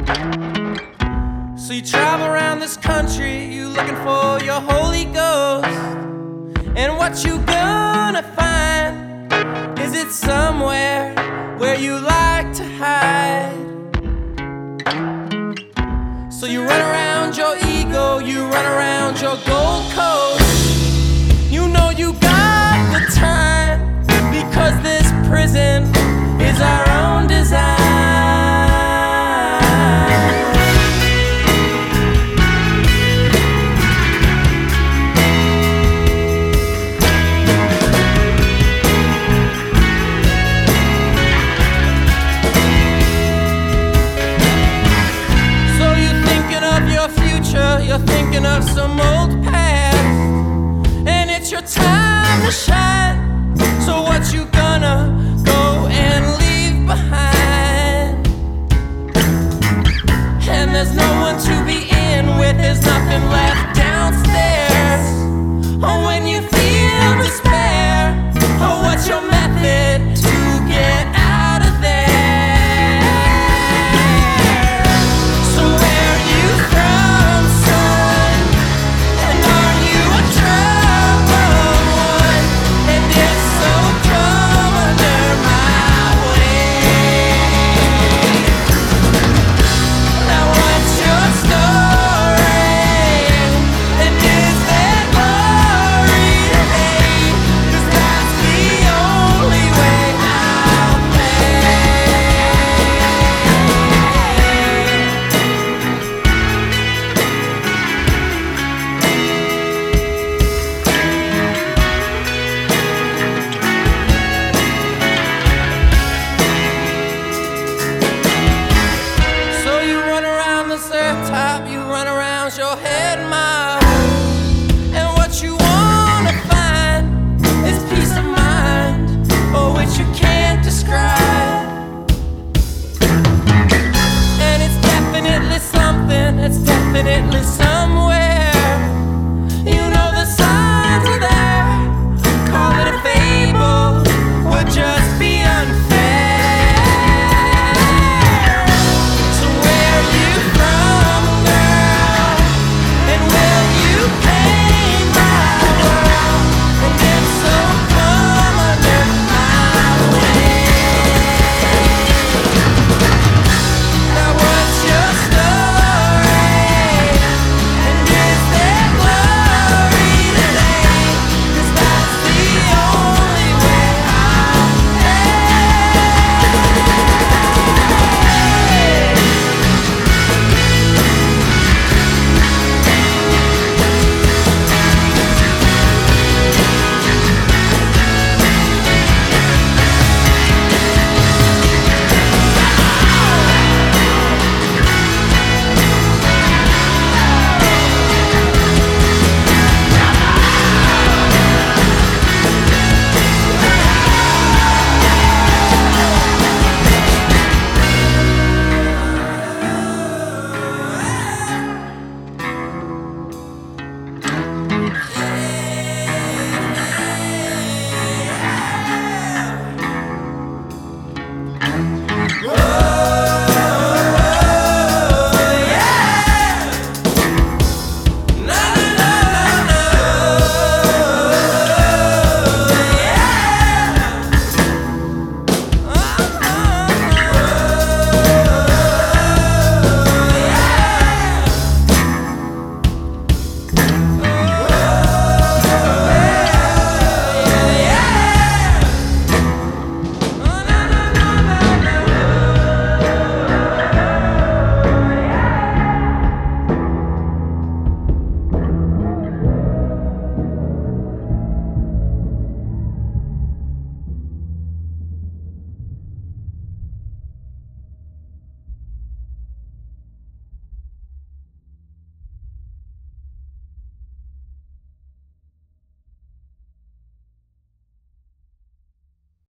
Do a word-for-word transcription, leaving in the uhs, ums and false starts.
So you travel around this country, you looking for your Holy Ghost. And what you gonna find? Is it somewhere where you like to hide? So you run around your ego, you run around your Gold Coast. You know you got the time, because this prison is our own design. You're thinking of some old past, and it's your time to shine. So what you gonna go and leave behind? And there's no one to be in with, there's nothing left downstairs. Oh, when you feel despair, oh, what's your method to get out of there? So where are you from? You run around your head miles, and what you wanna find is peace of mind, oh, which you can't describe. And it's definitely something, it's definitely something